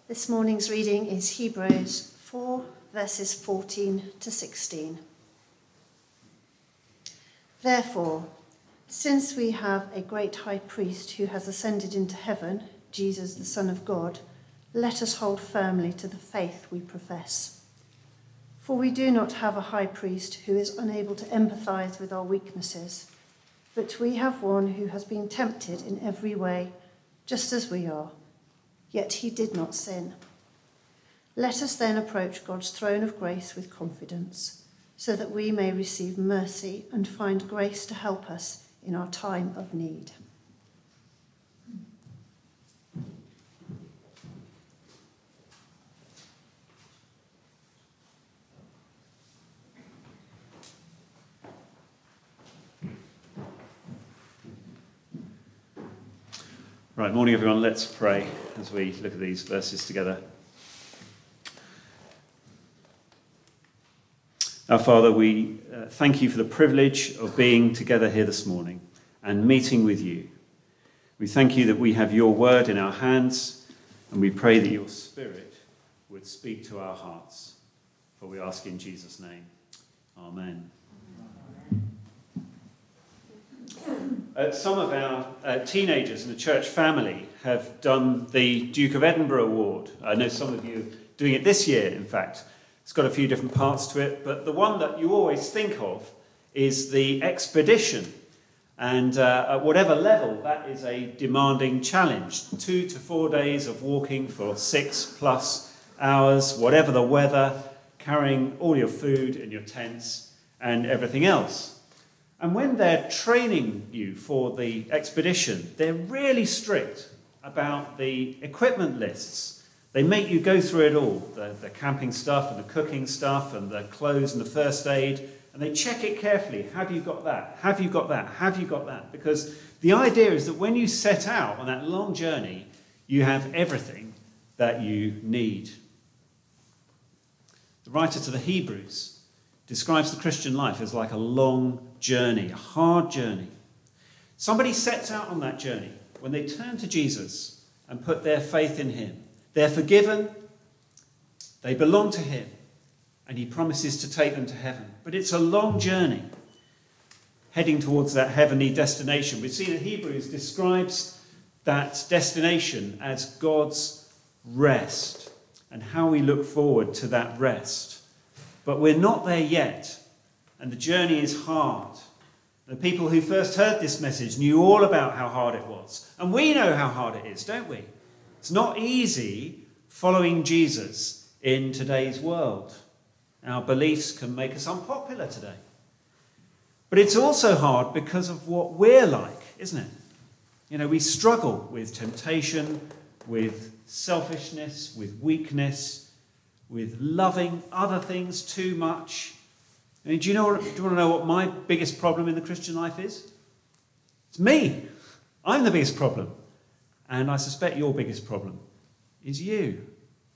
This morning's reading is Hebrews 4, verses 14 to 16. Therefore, since we have a great high priest who has ascended into heaven, Jesus, the Son of God, let us hold firmly to the faith we profess. For we do not have a high priest who is unable to empathize with our weaknesses, but we have one who has been tempted in every way, just as we are, yet he did not sin. Let us then approach God's throne of grace with confidence, so that we may receive mercy and find grace to help us in our time of need. Right, morning everyone. Let's pray as we look at these verses together. Our Father, we thank you for the privilege of being together here this morning and meeting with you. We thank you that we have your word in our hands, and we pray that your Spirit would speak to our hearts. For we ask in Jesus' name. Amen. Some of our teenagers in the church family have done the Duke of Edinburgh Award. I know some of you are doing it this year, in fact. It's got a few different parts to it, but the one that you always think of is the expedition. And at whatever level, that is a demanding challenge. 2 to 4 days of walking for 6+ hours, whatever the weather, carrying all your food and your tents and everything else. And when they're training you for the expedition, they're really strict about the equipment lists. They make you go through it all, the camping stuff and the cooking stuff and the clothes and the first aid, and they check it carefully. Have you got that? Have you got that? Have you got that? Because the idea is that when you set out on that long journey, you have everything that you need. The writer to the Hebrews describes the Christian life as like a long journey, a hard journey. Somebody sets out on that journey when they turn to Jesus and put their faith in him. They're forgiven, they belong to him, and he promises to take them to heaven. But it's a long journey, heading towards that heavenly destination. We see that Hebrews describes that destination as God's rest and how we look forward to that rest. But we're not there yet, and the journey is hard. The people who first heard this message knew all about how hard it was. And we know how hard it is, don't we? It's not easy following Jesus in today's world. Our beliefs can make us unpopular today. But it's also hard because of what we're like, isn't it? You know, we struggle with temptation, with selfishness, with weakness, with loving other things too much. I mean, do you want to know what my biggest problem in the Christian life is? It's me. I'm the biggest problem. And I suspect your biggest problem is you.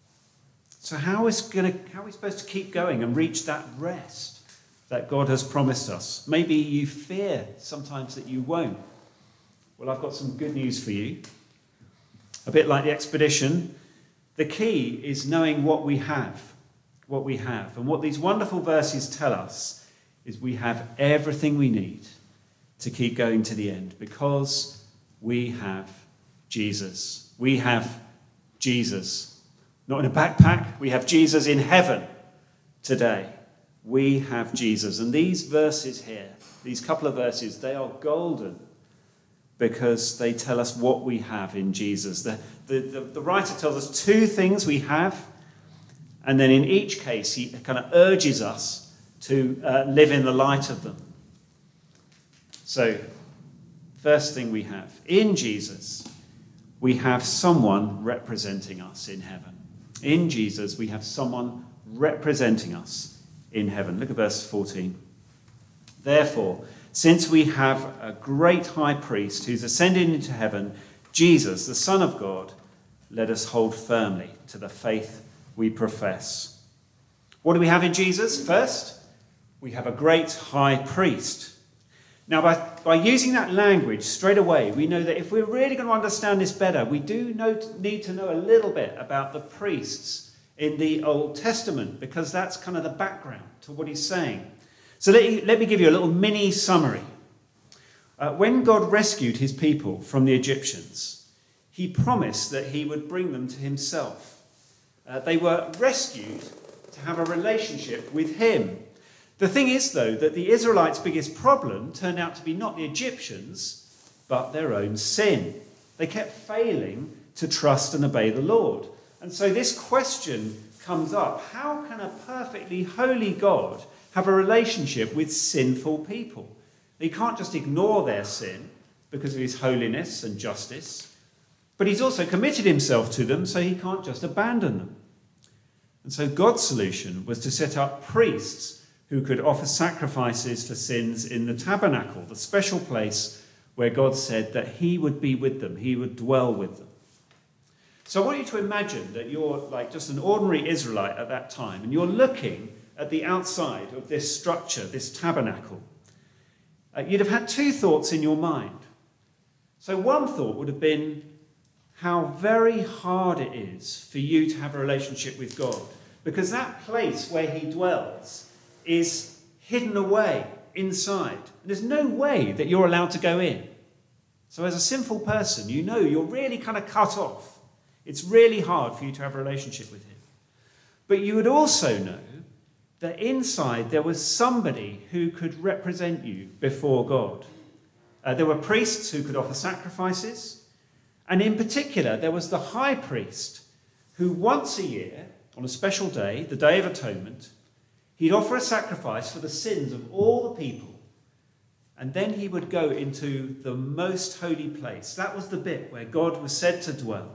So how are we supposed to keep going and reach that rest that God has promised us? Maybe you fear sometimes that you won't. Well, I've got some good news for you. A bit like the expedition, the key is knowing what we have. And what these wonderful verses tell us is we have everything we need to keep going to the end because we have Jesus. We have Jesus. Not in a backpack. We have Jesus in heaven today. We have Jesus. And these verses here, these couple of verses, they are golden because they tell us what we have in Jesus. The writer tells us two things we have, and then in each case he kind of urges us to live in the light of them. So, first thing we have, in Jesus, we have someone representing us in heaven. In Jesus, we have someone representing us in heaven. Look at verse 14. Therefore, since we have a great high priest who's ascended into heaven, Jesus, the Son of God, let us hold firmly to the faith we profess. What do we have in Jesus? First, we have a great high priest. Now, by using that language straight away, we know that if we're really going to understand this better, we do need to know a little bit about the priests in the Old Testament, because that's kind of the background to what he's saying. So let me give you a little mini summary. When God rescued his people from the Egyptians, he promised that he would bring them to himself. They were rescued to have a relationship with him. The thing is, though, that the Israelites' biggest problem turned out to be not the Egyptians, but their own sin. They kept failing to trust and obey the Lord. And so this question comes up: how can a perfectly holy God have a relationship with sinful people? He can't just ignore their sin because of his holiness and justice, but he's also committed himself to them, so he can't just abandon them. And so God's solution was to set up priests who could offer sacrifices for sins in the tabernacle, the special place where God said that he would be with them, he would dwell with them. So I want you to imagine that you're like just an ordinary Israelite at that time, and you're looking at the outside of this structure, this tabernacle. You'd have had two thoughts in your mind. So one thought would have been how very hard it is for you to have a relationship with God, because that place where he dwells is hidden away inside. There's no way that you're allowed to go in. So as a sinful person, you know you're really kind of cut off. It's really hard for you to have a relationship with him. But you would also know that inside there was somebody who could represent you before God. There were priests who could offer sacrifices. And in particular, there was the high priest who once a year, on a special day, the Day of Atonement, he'd offer a sacrifice for the sins of all the people, and then he would go into the most holy place. That was the bit where God was said to dwell.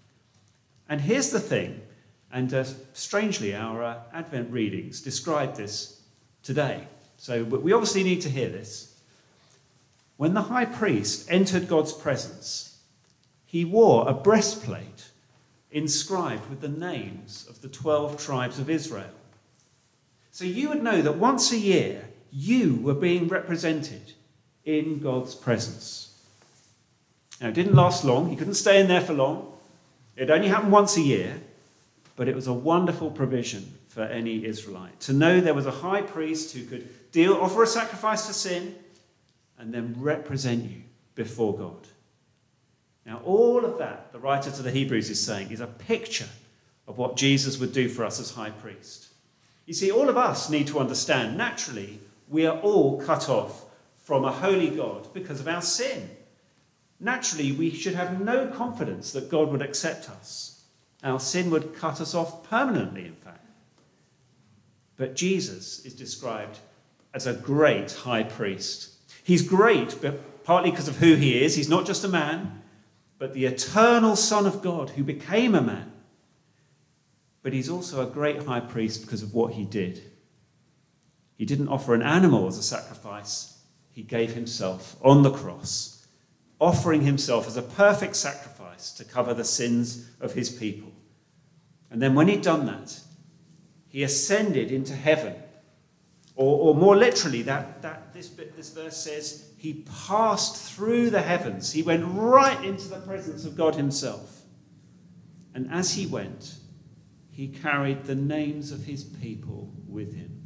And here's the thing, and strangely our Advent readings describe this today. So we obviously need to hear this. When the high priest entered God's presence, he wore a breastplate inscribed with the names of the 12 tribes of Israel. So you would know that once a year, you were being represented in God's presence. Now, it didn't last long. He couldn't stay in there for long. It only happened once a year, but it was a wonderful provision for any Israelite to know there was a high priest who could offer a sacrifice for sin and then represent you before God. Now, all of that, the writer to the Hebrews is saying, is a picture of what Jesus would do for us as high priest. You see, all of us need to understand, naturally, we are all cut off from a holy God because of our sin. Naturally, we should have no confidence that God would accept us. Our sin would cut us off permanently, in fact. But Jesus is described as a great high priest. He's great, but partly because of who he is. He's not just a man, but the eternal Son of God who became a man. But he's also a great high priest because of what he did. He didn't offer an animal as a sacrifice. He gave himself on the cross, offering himself as a perfect sacrifice to cover the sins of his people. And then when he'd done that, he ascended into heaven. Or more literally, this verse says, he passed through the heavens. He went right into the presence of God himself. And as he went, he carried the names of his people with him.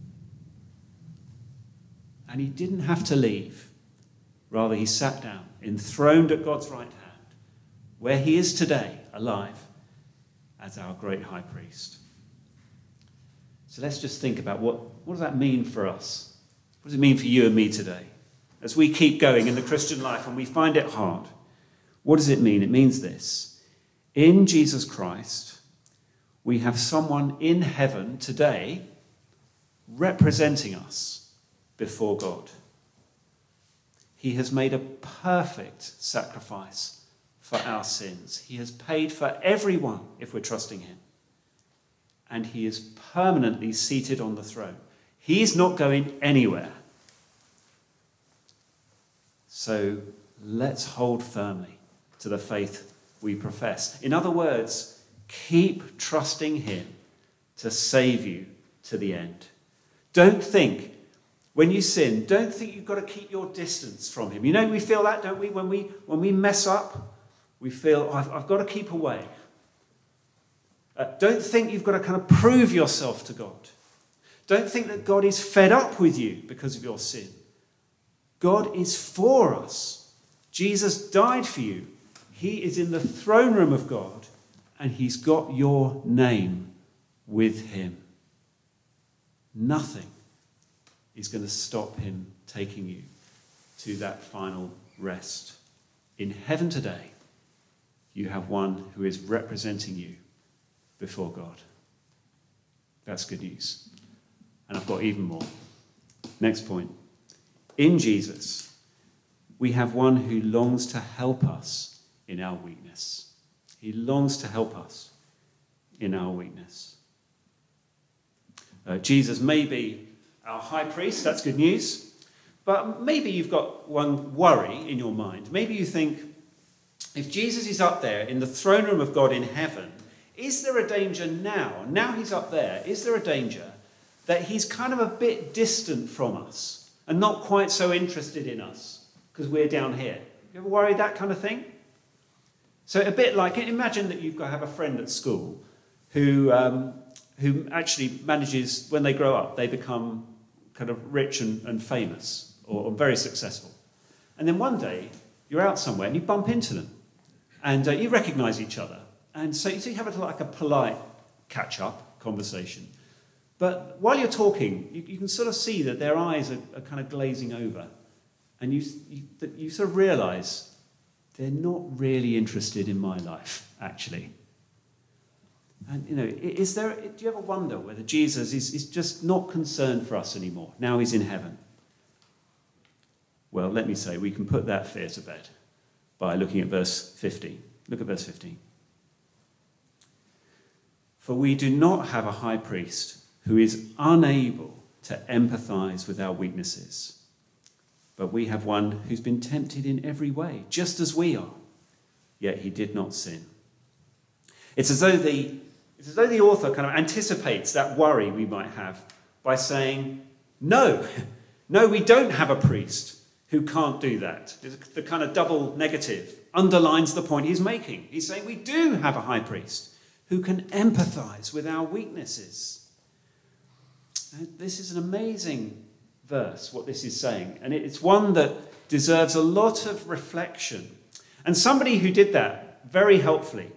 And he didn't have to leave. Rather, he sat down, enthroned at God's right hand, where he is today, alive, as our great high priest. So let's just think about what does that mean for us? What does it mean for you and me today? As we keep going in the Christian life and we find it hard, what does it mean? It means this. In Jesus Christ, we have someone in heaven today representing us before God. He has made a perfect sacrifice for our sins. He has paid for everyone if we're trusting him. And he is permanently seated on the throne. He's not going anywhere. So let's hold firmly to the faith we profess. In other words, keep trusting him to save you to the end. Don't think when you sin, don't think you've got to keep your distance from him. You know, we feel that, don't we? When we mess up, we feel, I've got to keep away. Don't think you've got to kind of prove yourself to God. Don't think that God is fed up with you because of your sin. God is for us. Jesus died for you. He is in the throne room of God, and he's got your name with him. Nothing is going to stop him taking you to that final rest. In heaven today, you have one who is representing you before God. That's good news. And I've got even more. Next point. In Jesus, we have one who longs to help us in our weakness. He longs to help us in our weakness. Jesus may be our high priest, that's good news. But maybe you've got one worry in your mind. Maybe you think, if Jesus is up there in the throne room of God in heaven, is there a danger now he's up there, is there a danger that he's kind of a bit distant from us and not quite so interested in us because we're down here? You ever worried that kind of thing? So a bit like, imagine that you've got to have a friend at school who actually manages, when they grow up, they become kind of rich and famous or very successful. And then one day, you're out somewhere and you bump into them and you recognise each other. And so you have a polite catch-up conversation. But while you're talking, you can sort of see that their eyes are kind of glazing over. And you sort of realise they're not really interested in my life, actually. And, do you ever wonder whether Jesus is just not concerned for us anymore? Now he's in heaven. Well, let me say, we can put that fear to bed by looking at verse 15. Look at verse 15. For we do not have a high priest who is unable to empathise with our weaknesses, but we have one who's been tempted in every way, just as we are, yet he did not sin. It's as though the author kind of anticipates that worry we might have by saying, no, we don't have a priest who can't do that. The kind of double negative underlines the point he's making. He's saying we do have a high priest who can empathise with our weaknesses. And this is an amazing verse, what this is saying. And it's one that deserves a lot of reflection. And somebody who did that very helpfully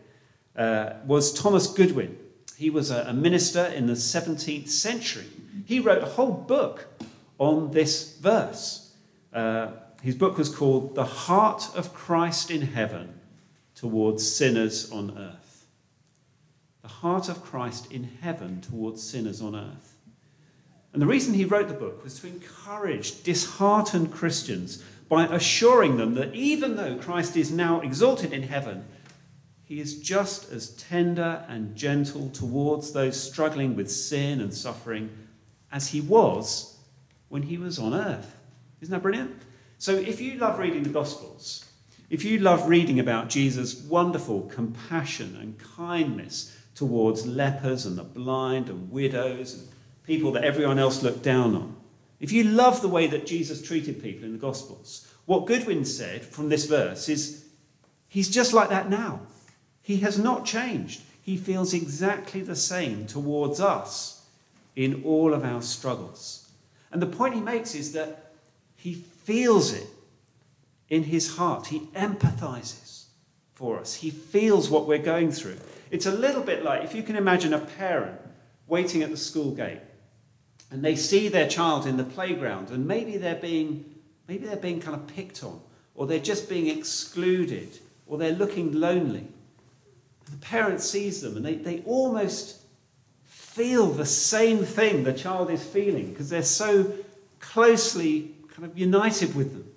was Thomas Goodwin. He was a minister in the 17th century. He wrote a whole book on this verse. His book was called The Heart of Christ in Heaven Towards Sinners on Earth. The Heart of Christ in Heaven Towards Sinners on Earth. And the reason he wrote the book was to encourage disheartened Christians by assuring them that even though Christ is now exalted in heaven, he is just as tender and gentle towards those struggling with sin and suffering as he was when he was on earth. Isn't that brilliant? So if you love reading the Gospels, if you love reading about Jesus' wonderful compassion and kindness towards lepers and the blind and widows and people that everyone else looked down on, if you love the way that Jesus treated people in the Gospels, what Goodwin said from this verse is, he's just like that now. He has not changed. He feels exactly the same towards us in all of our struggles. And the point he makes is that he feels it in his heart. He empathizes for us. He feels what we're going through. It's a little bit like if you can imagine a parent waiting at the school gate and they see their child in the playground and maybe they're being kind of picked on, or they're just being excluded, or they're looking lonely. The parent sees them and they almost feel the same thing the child is feeling because they're so closely kind of united with them.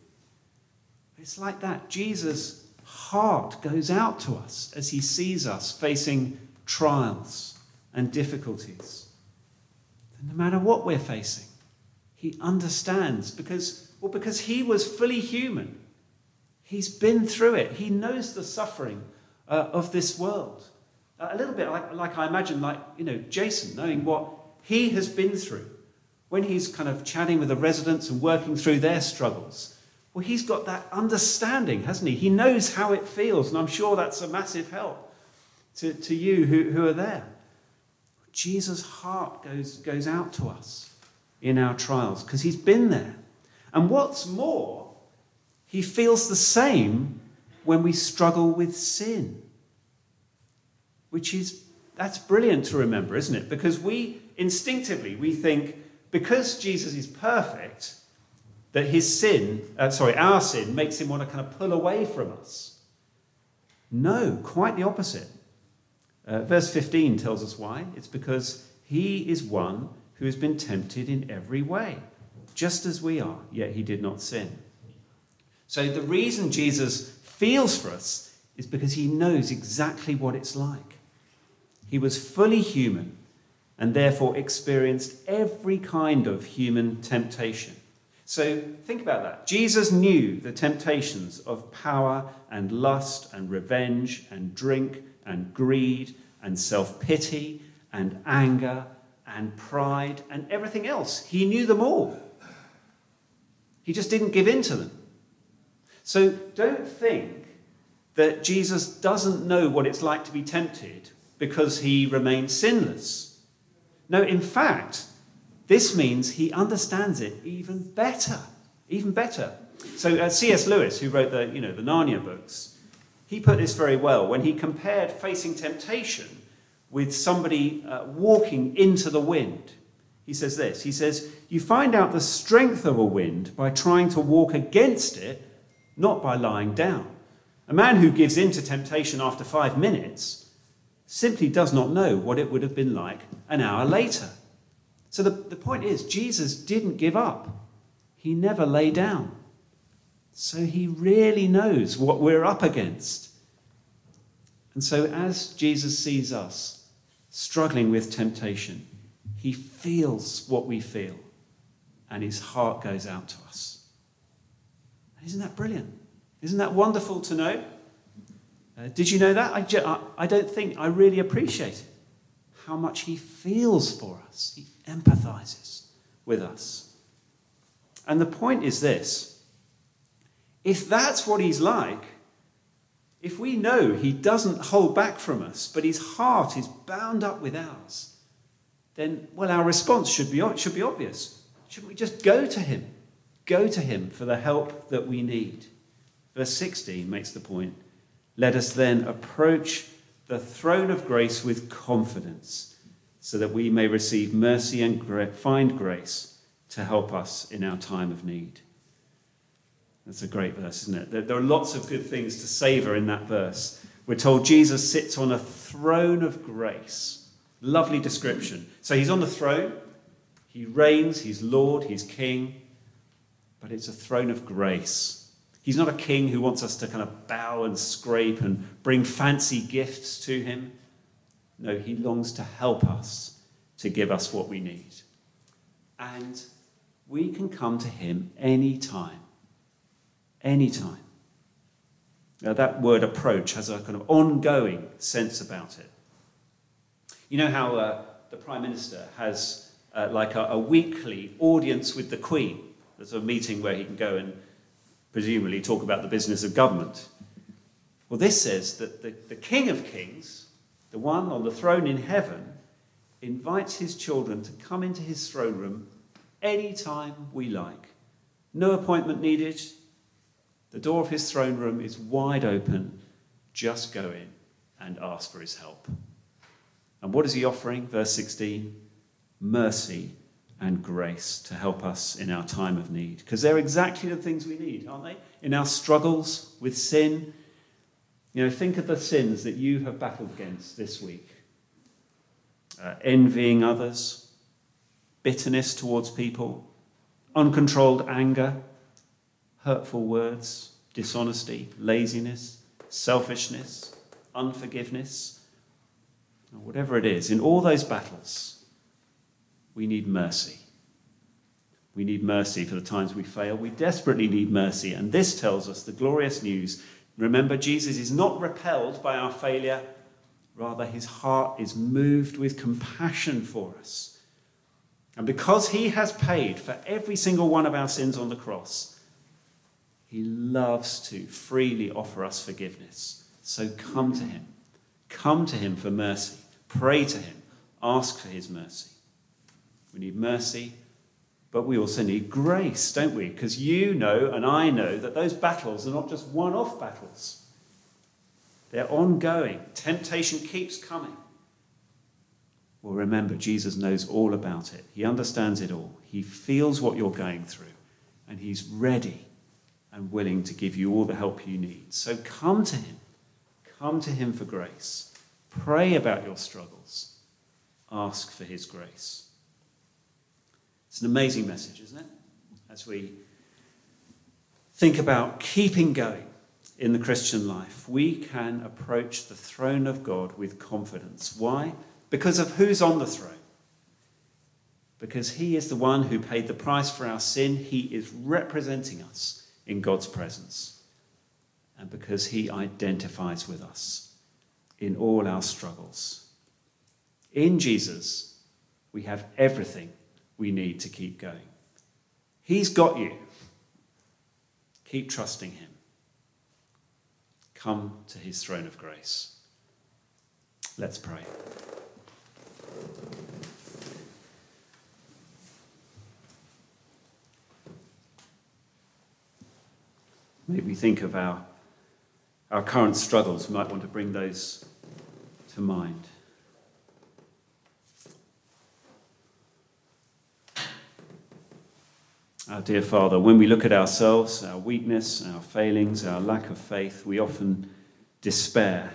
It's like that. Jesus' heart goes out to us as he sees us facing trials and difficulties. And no matter what we're facing, he understands because he was fully human. He's been through it. He knows the suffering of this world. A little bit like I imagine, Jason, knowing what he has been through when he's kind of chatting with the residents and working through their struggles, well, he's got that understanding, hasn't he? He knows how it feels, and I'm sure that's a massive help to you who are there. Jesus' heart goes out to us in our trials because he's been there. And what's more, he feels the same when we struggle with sin, that's brilliant to remember, isn't it? Because we instinctively think because Jesus is perfect, that our sin makes him want to kind of pull away from us. No, quite the opposite. Verse 15 tells us why. It's because he is one who has been tempted in every way, just as we are, yet he did not sin. So the reason Jesus feels for us is because he knows exactly what it's like. He was fully human and therefore experienced every kind of human temptation. So think about that. Jesus knew the temptations of power and lust and revenge and drink and greed and self-pity and anger and pride and everything else. He knew them all. He just didn't give in to them. So don't think that Jesus doesn't know what it's like to be tempted because he remains sinless. No, in fact, this means he understands it even better. So C.S. Lewis, who wrote the Narnia books, he put this very well when he compared facing temptation with somebody walking into the wind. He says this, he says, you find out the strength of a wind by trying to walk against it, not by lying down. A man who gives in to temptation after 5 minutes simply does not know what it would have been like an hour later. So the point is, Jesus didn't give up. He never lay down. So he really knows what we're up against. And so as Jesus sees us struggling with temptation, he feels what we feel, and his heart goes out to us. Isn't that brilliant? Isn't that wonderful to know? Did you know that? I don't think I really appreciate it. How much he feels for us. He empathizes with us. And the point is this. If that's what he's like, if we know he doesn't hold back from us, but his heart is bound up with ours, then, well, our response should be obvious. Shouldn't we just go to him? Go to him for the help that we need. Verse 16 makes the point. Let us then approach the throne of grace with confidence, so that we may receive mercy and find grace to help us in our time of need. That's a great verse, isn't it? There are lots of good things to savour in that verse. We're told Jesus sits on a throne of grace. Lovely description. So he's on the throne. He reigns. He's Lord. He's King. But it's a throne of grace. He's not a king who wants us to kind of bow and scrape and bring fancy gifts to him. No, he longs to help us, to give us what we need. And we can come to him anytime. Anytime. Now, that word approach has a kind of ongoing sense about it. You know how the Prime Minister has like a weekly audience with the Queen? There's a meeting where he can go and presumably talk about the business of government. Well, this says that the King of Kings, the one on the throne in heaven, invites his children to come into his throne room anytime we like. No appointment needed. The door of his throne room is wide open. Just go in and ask for his help. And what is he offering? Verse 16, mercy and grace to help us in our time of need. Because they're exactly the things we need, aren't they? In our struggles with sin. Think of the sins that you have battled against this week. Envying others, bitterness towards people, uncontrolled anger, hurtful words, dishonesty, laziness, selfishness, unforgiveness, or whatever it is. In all those battles, we need mercy. We need mercy for the times we fail. We desperately need mercy. And this tells us the glorious news. Remember, Jesus is not repelled by our failure. Rather, his heart is moved with compassion for us. And because he has paid for every single one of our sins on the cross, he loves to freely offer us forgiveness. So come to him. Come to him for mercy. Pray to him. Ask for his mercy. We need mercy, but we also need grace, don't we? Because you know and I know that those battles are not just one-off battles. They're ongoing. Temptation keeps coming. Well, remember, Jesus knows all about it. He understands it all. He feels what you're going through, and he's ready and willing to give you all the help you need. So come to him. Come to him for grace. Pray about your struggles. Ask for his grace. It's an amazing message, isn't it? As we think about keeping going in the Christian life, we can approach the throne of God with confidence. Why? Because of who's on the throne. Because he is the one who paid the price for our sin. He is representing us in God's presence. And because he identifies with us in all our struggles. In Jesus, we have everything we need to keep going. He's got you. Keep trusting him. Come to his throne of grace. Let's pray. Maybe we think of our current struggles. We might want to bring those to mind. Our dear Father, when we look at ourselves, our weakness, our failings, our lack of faith, we often despair.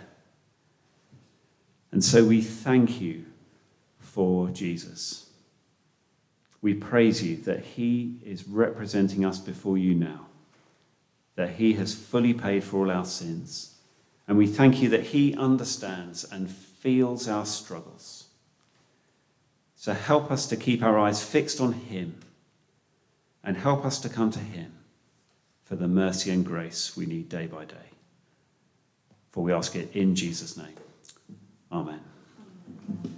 And so we thank you for Jesus. We praise you that he is representing us before you now, that he has fully paid for all our sins. And we thank you that he understands and feels our struggles. So help us to keep our eyes fixed on him, and help us to come to him for the mercy and grace we need day by day. For we ask it in Jesus' name. Amen.